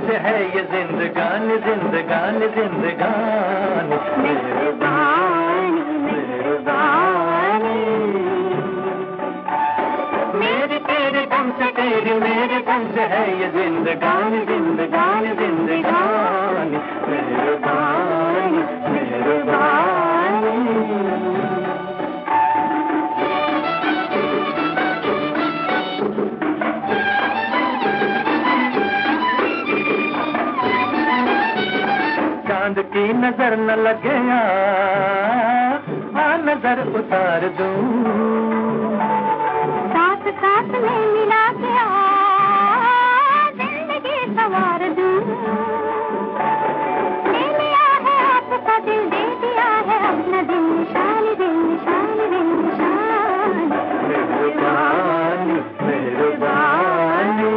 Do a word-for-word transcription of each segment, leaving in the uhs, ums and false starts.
से है ये जिंदगानी जिंदगानी जिंदगानी मेहरबानी मेहरबानी मेरे तेरे गम से तेरी मेरे गम से है ये जिंदगानी जिंदगानी जिंदगानी मेहरबानी मेहरबानी। चांद की नजर न लगे आ नजर उतार दूं साथ साथ में मिला के आ जिंदगी सवार दूं ले लिया है आपका दिल दे दिया है अपना दिल निशान दिल निशान दिल निशान मेहरबानी मेहरबानी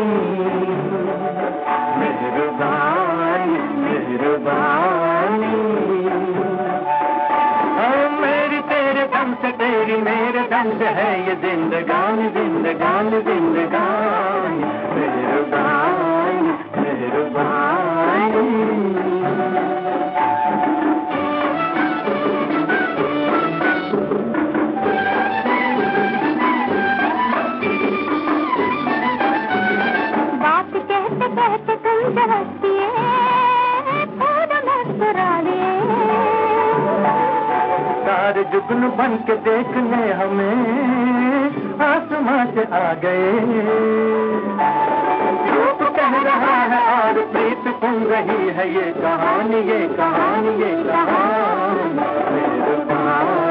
मेहरबानी मेहरबानी मेरी तेरे दम से तेरी मेरे दम से है ये जिंदगानी जिंदगानी जिंदगानी मेहरबानी मेहरबानी। बात कहते कहते तुम जब सारे जुगनू बन के देखने हमें आसमां से आ गए रूप कह रहा है और प्रीत सुन रही है ये कहानी ये कहानी ये कहानी मेरे